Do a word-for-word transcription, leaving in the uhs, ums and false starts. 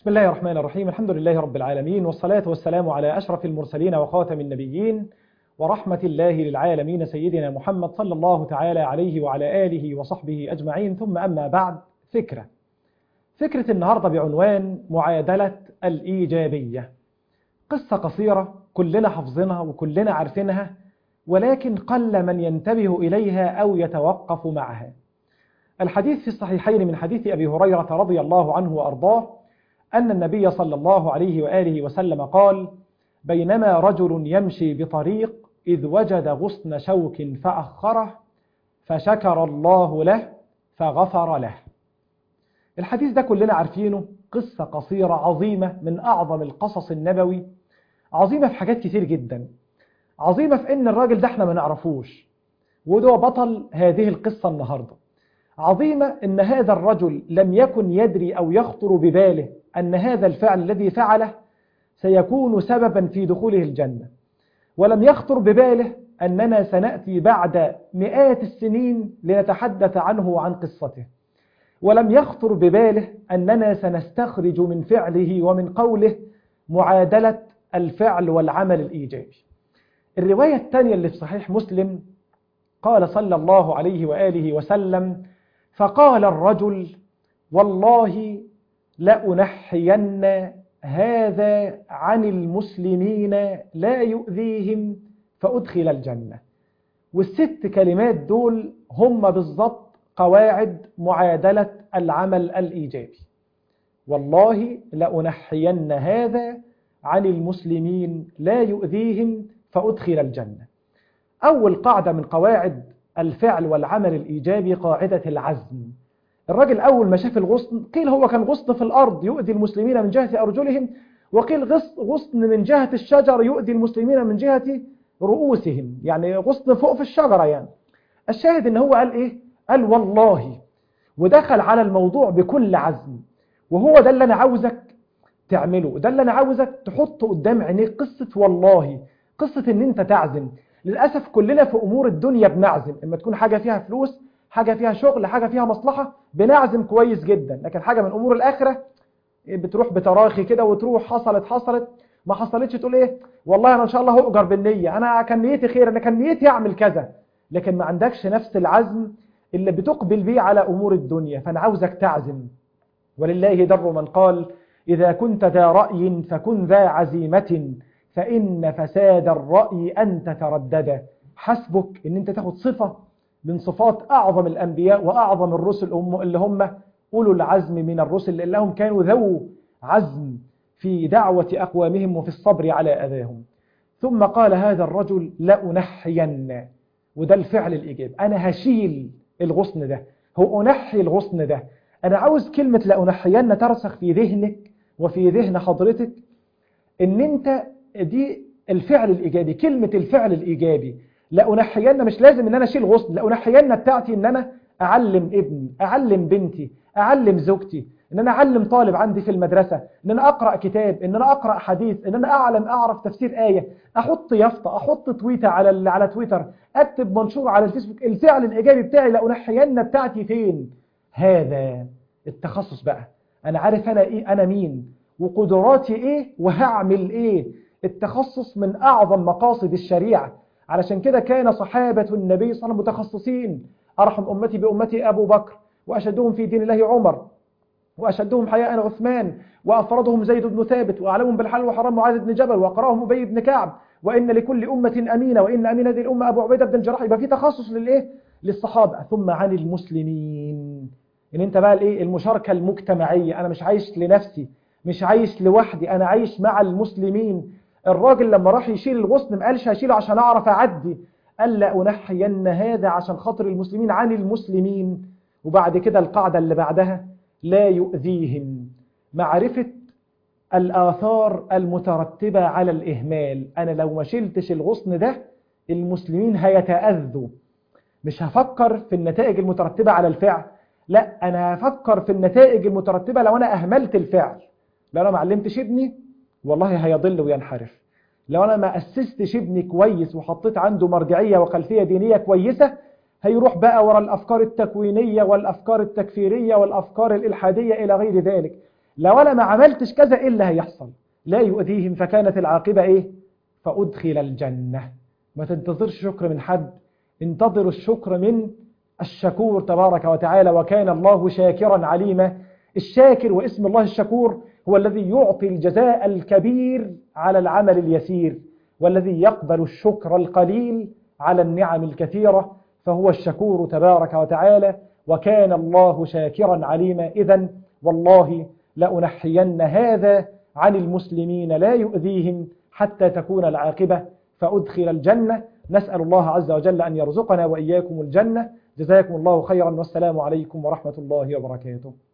بسم الله الرحمن الرحيم. الحمد لله رب العالمين، والصلاة والسلام على أشرف المرسلين وخاتم النبيين ورحمة الله للعالمين سيدنا محمد صلى الله تعالى عليه وعلى آله وصحبه أجمعين. ثم أما بعد، فكرة فكرة النهاردة بعنوان معادلة الإيجابية. قصة قصيرة كلنا حفظناها وكلنا عارفينها، ولكن قل من ينتبه إليها أو يتوقف معها. الحديث في الصحيحين من حديث أبي هريرة رضي الله عنه وأرضاه أن النبي صلى الله عليه وآله وسلم قال: بينما رجل يمشي بطريق إذ وجد غصن شوك فأخره فشكر الله له فغفر له. الحديث ده كلنا عارفينه، قصة قصيرة عظيمة من أعظم القصص النبوي، عظيمة في حاجات كتير جدا، عظيمة في إن الراجل ده احنا ما نعرفوش وده بطل هذه القصة النهاردة. عظيمة إن هذا الرجل لم يكن يدري أو يخطر بباله أن هذا الفعل الذي فعله سيكون سببا في دخوله الجنة، ولم يخطر بباله أننا سنأتي بعد مئات السنين لنتحدث عنه وعن قصته، ولم يخطر بباله أننا سنستخرج من فعله ومن قوله معادلة الفعل والعمل الإيجابي. الرواية الثانية اللي في صحيح مسلم قال صلى الله عليه وآله وسلم: فقال الرجل: والله لأنحين هذا عن المسلمين لا يؤذيهم فأدخل الجنة. والست كلمات دول هم بالضبط قواعد معادلة العمل الإيجابي. والله لأنحين هذا عن المسلمين لا يؤذيهم فأدخل الجنة. أول قاعدة من قواعد الفعل والعمل الإيجابي قاعدة العزم. الراجل أول ما شاف الغصن، قيل هو كان غصن في الأرض يؤذي المسلمين من جهة أرجلهم، وقيل غصن من جهة الشجر يؤذي المسلمين من جهة رؤوسهم، يعني غصن فوق في الشجرة. يعني الشاهد إن هو قال إيه؟ قال والله، ودخل على الموضوع بكل عزم. وهو ده اللي أنا عاوزك تعمله، ده اللي أنا عاوزك تحطه قدام عينيك، قصة والله، قصة إن أنت تعزم. للأسف كلنا في أمور الدنيا بنعزم، إما تكون حاجة فيها فلوس، حاجة فيها شغل، حاجة فيها مصلحة، بنعزم كويس جدا. لكن حاجة من أمور الآخرة بتروح بتراخي كده، وتروح حصلت حصلت ما حصلتش تقول إيه؟ والله أنا إن شاء الله هؤجر بالنية، أنا كان نيتي خير، أنا كان نيتي أعمل كذا. لكن ما عندكش نفس العزم اللي بتقبل بيه على أمور الدنيا. فأنا عاوزك تعزم. ولله در من قال: إذا كنت ذا رأي فكن ذا عزيمة، فإن فساد الرأي أن تتردد. حسبك إن أنت تاخد صفة من صفات أعظم الأنبياء وأعظم الرسل اللي هم أولو العزم من الرسل، اللي هم كانوا ذو عزم في دعوة أقوامهم وفي الصبر على أذاهم. ثم قال هذا الرجل: لأنحين، وده الفعل الإيجابي. أنا هشيل الغصن ده، هو أنحي الغصن ده. أنا عاوز كلمة لأنحين ترسخ في ذهنك وفي ذهن حضرتك، إن أنت دي الفعل الإيجابي. كلمة الفعل الإيجابي لأنحين، مش لازم إن أنا أشيل غصن. لأنحين بتاعتي إن أنا أعلم ابني، أعلم بنتي، أعلم زوجتي، إن أنا أعلم طالب عندي في المدرسة، إن أنا أقرأ كتاب، إن أنا أقرأ حديث، إن أنا أعلم أعرف تفسير آية، أحط يافطة، أحط تويتة على على تويتر، أكتب منشور على الفيسبوك. الفعل الإيجابي بتاعي لأنحين بتاعتي فين؟ هذا التخصص بقى. أنا عارف أنا إيه، أنا مين، وقدراتي إيه، وهعمل إيه. التخصص من أعظم مقاصد الشريعة. علشان كده كان صحابة النبي صلى الله عليه وسلم متخصصين. أرحم أمتي بأمتي أبو بكر، وأشدهم في دين الله عمر، وأشدهم حياء عثمان، وأفرضهم زيد بن ثابت، وأعلمهم بالحلال وحرام معاذ بن جبل، وأقرأهم أبي بن كعب، وإن لكل أمة أمينة، وإن أمين هذه الأمة أبو عبيدة بن الجراح. يبقى في تخصص للإيه؟ للصحابة. ثم عن المسلمين، إن أنت بقى الإيه؟ المشاركة المجتمعية. أنا مش عايش لنفسي، مش عايش لوحدي، أنا عايش مع المسلمين. الراجل لما راح يشيل الغصن ما قالش هشيله عشان أعرف أعدي، قال لأنحين هذا عشان خاطر المسلمين، عن المسلمين. وبعد كده القاعدة اللي بعدها: لا يؤذيهم. معرفة الآثار المترتبة على الإهمال. أنا لو ما شلتش الغصن ده المسلمين هيتأذوا. مش هفكر في النتائج المترتبة على الفعل، لا، أنا هفكر في النتائج المترتبة لو أنا أهملت الفعل. لو أنا ما علمتش ابني والله هيضل وينحرف. لو أنا ما أسستش ابني كويس وحطيت عنده مرجعية وخلفية دينية كويسة، هيروح بقى ورا الأفكار التكوينية والأفكار التكفيرية والأفكار الإلحادية إلى غير ذلك. لو أنا ما عملتش كذا إيه اللي هيحصل؟ لا يؤذيهم فكانت العاقبة إيه؟ فأدخل الجنة. ما تنتظرش شكر من حد، انتظر الشكر من الشكور تبارك وتعالى، وكان الله شاكرا عليما. الشاكر واسم الله الشكور هو الذي يعطي الجزاء الكبير على العمل اليسير، والذي يقبل الشكر القليل على النعم الكثيرة، فهو الشكور تبارك وتعالى، وكان الله شاكرا عليما. إذن والله لأنحين هذا عن المسلمين لا يؤذيهم حتى تكون العاقبة فأدخل الجنة. نسأل الله عز وجل أن يرزقنا وإياكم الجنة. جزاكم الله خيرا، والسلام عليكم ورحمة الله وبركاته.